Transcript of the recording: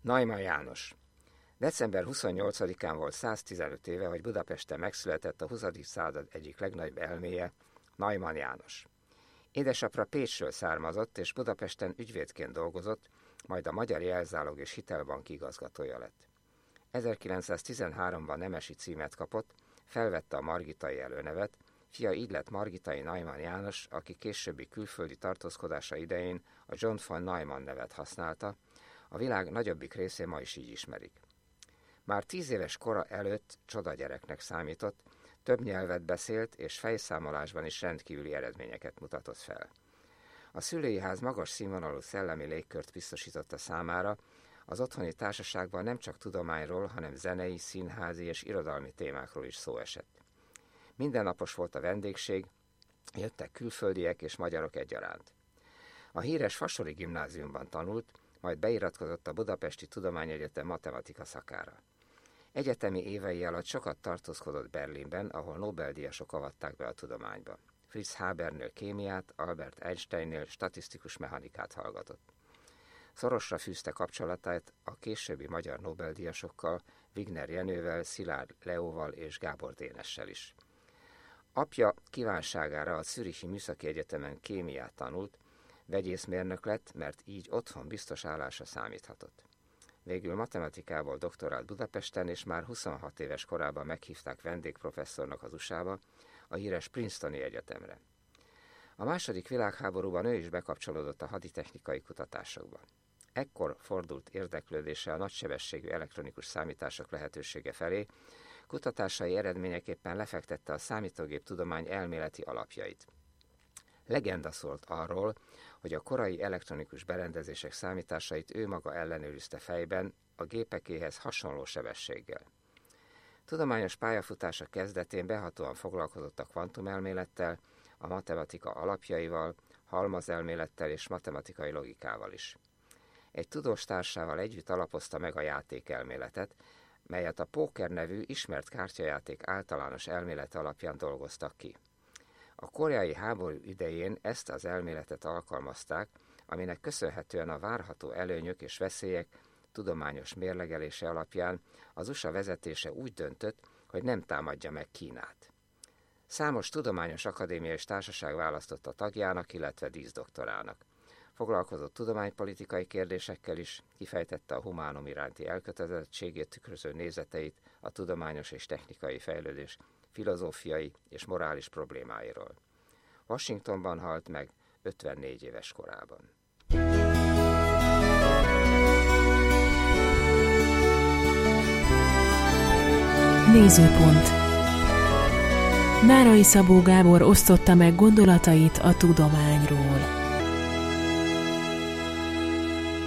Neumann János. December 28-án volt 115 éve, hogy Budapesten megszületett a 20. század egyik legnagyobb elméje, Neumann János. Édesapja Pécsről származott, és Budapesten ügyvédként dolgozott, majd a Magyar Jelzálog és Hitelbank igazgatója lett. 1913-ban nemesi címet kapott, felvette a margitai előnevet, fia így lett Margitai Neumann János, aki későbbi külföldi tartózkodása idején a John von Neumann nevet használta, a világ nagyobbik részén ma is így ismerik. Már 10 éves kora előtt csodagyereknek számított, több nyelvet beszélt, és fejszámolásban is rendkívüli eredményeket mutatott fel. A szülői ház magas színvonalú szellemi légkört biztosította számára, az otthoni társaságban nem csak tudományról, hanem zenei, színházi és irodalmi témákról is szó esett. Mindennapos volt a vendégség, jöttek külföldiek és magyarok egyaránt. A híres Fasori gimnáziumban tanult, majd beiratkozott a Budapesti Tudományegyetem matematika szakára. Egyetemi évei alatt sokat tartózkodott Berlinben, ahol Nobel-díjasok avatták be a tudományba. Fritz Habernél kémiát, Albert Einsteinnél statisztikus mechanikát hallgatott. Szorosra fűzte kapcsolatát a későbbi magyar Nobel-díjasokkal, Wigner Jenővel, Szilárd Leóval és Gábor Dénessel is. Apja kívánságára a Zürichi Műszaki Egyetemen kémiát tanult, vegyészmérnök lett, mert így otthon biztos állásra számíthatott. Végül matematikából doktorált Budapesten, és már 26 éves korában meghívták vendégprofesszornak az USA-ba, a híres Princetoni Egyetemre. A második világháborúban ő is bekapcsolódott a haditechnikai kutatásokba. Ekkor fordult érdeklődése a nagysebességű elektronikus számítások lehetősége felé, kutatásai eredményeképpen lefektette a számítógép tudomány elméleti alapjait. Legenda szólt arról, hogy a korai elektronikus berendezések számításait ő maga ellenőrizte fejben, a gépekéhez hasonló sebességgel. Tudományos pályafutása kezdetén behatóan foglalkozott a kvantumelmélettel, a matematika alapjaival, halmazelmélettel és matematikai logikával is. Egy tudós társával együtt alapozta meg a játékelméletet, melyet a póker nevű ismert kártyajáték általános elmélete alapján dolgoztak ki. A koreai háború idején ezt az elméletet alkalmazták, aminek köszönhetően a várható előnyök és veszélyek tudományos mérlegelése alapján az USA vezetése úgy döntött, hogy nem támadja meg Kínát. Számos tudományos akadémia és társaság választotta tagjának, illetve díszdoktorának. Foglalkozott tudománypolitikai kérdésekkel is, kifejtette a humánum iránti elkötelezettségét tükröző nézeteit a tudományos és technikai fejlődés filozófiai és morális problémáiról. Washingtonban halt meg 54 éves korában. Nézőpont. Nárai Szabó Gábor osztotta meg gondolatait a tudományról.